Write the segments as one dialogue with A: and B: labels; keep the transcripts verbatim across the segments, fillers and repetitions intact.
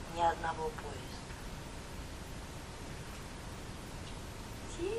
A: ни одного поезда. Тихо.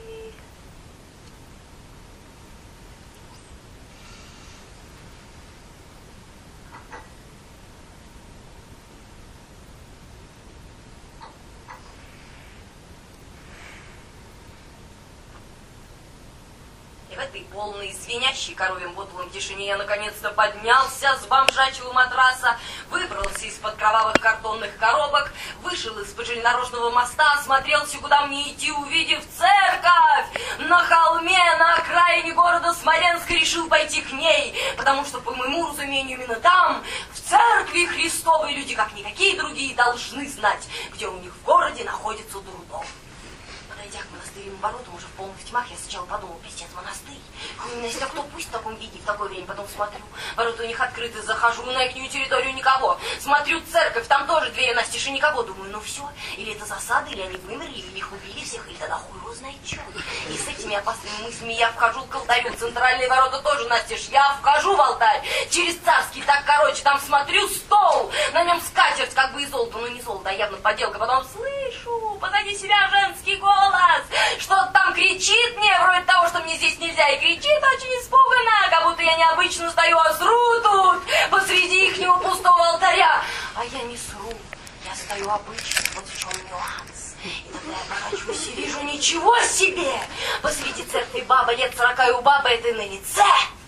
A: И в этой полной, звенящей коровьим ботулом тишине я наконец-то поднялся с бомжачьего матраса, выбрался из-под кровавых картонных коробок, вышел из-под железнодорожного моста, осмотрелся, куда мне идти, увидев церковь на холме, на окраине города Смоленска, решил пойти к ней, потому что, по моему разумению, именно там, в церкви Христовой, люди, как никакие другие, должны знать, где у них в городе находится дурдом. Подойдя к монастырям воротам, уже в полных тьмах, я сначала подумал, пиздец, монастырь. Именно если кто пусть в таком виде, в такое время, потом смотрю, ворота у них открыты, захожу на их территорию, никого. Смотрю, церковь, там тоже двери настежь, и никого. Думаю, ну все, или это засада, или они вымерли, или их убили всех, или тогда хуй его знает что. И с этими опасными мыслями я вхожу к алтарю, центральные ворота тоже настежь, я вхожу в алтарь, через царский, так короче, там смотрю, стол, на нем скатерть, как бы и золото, но не золото, а явно подделка, потом слышу позади себя женский голос, что-то там кричит мне, вроде того, что мне здесь нельзя, и кричит очень испуганно, как будто я необычно стою, а сру тут посреди ихнего пустого алтаря. А я не сру, я стою обычно, вот в чем нюанс. И тогда я поворачиваюсь и вижу, ничего себе! Посреди церкви баба, лет сорока, и у бабы это на лице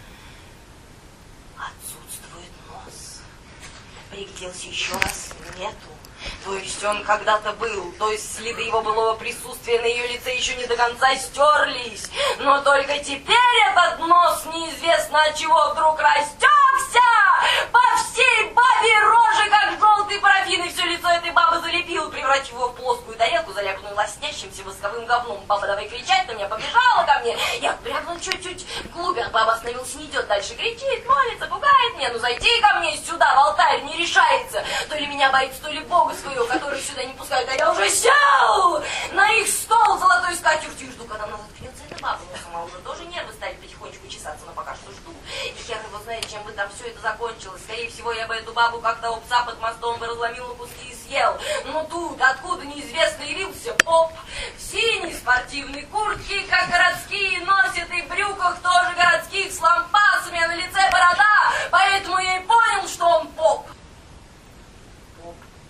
A: отсутствует нос. Пригляделся еще раз, нету. То есть он когда-то был, то есть следы его былого присутствия на ее лице еще не до конца стерлись. Но только теперь этот нос неизвестно от чего вдруг растекся по всей бабе роже, как желтый парафин, и все лицо этой бабы залепил, превратив его в плоскую тарелку, заляпанную лоснящимся восковым говном. Баба давай кричать на меня, побежала ко мне. Я прямо чуть-чуть вглубь, а баба остановился, не идет дальше, кричит, молится, пугает меня. Ну зайди ко мне сюда, в алтарь, не решается. То ли меня боится, то ли Бога своего, который сюда не пускают, а я уже сел на их стол золотой скатертью и жду, когда она заткнется эта баба. Я сама уже тоже нервы стали потихонечку чесаться, но пока что жду. И хер его знает, чем бы там все это закончилось. Скорее всего, я бы эту бабу как-то у пса под мостом бы разломил на куски и съел. Но тут, откуда неизвестно, явился поп в синей спортивной куртке, как городские носят, и в брюках тоже городских с лампасами, а на лице борода. Поэтому я и понял, что он поп. Поп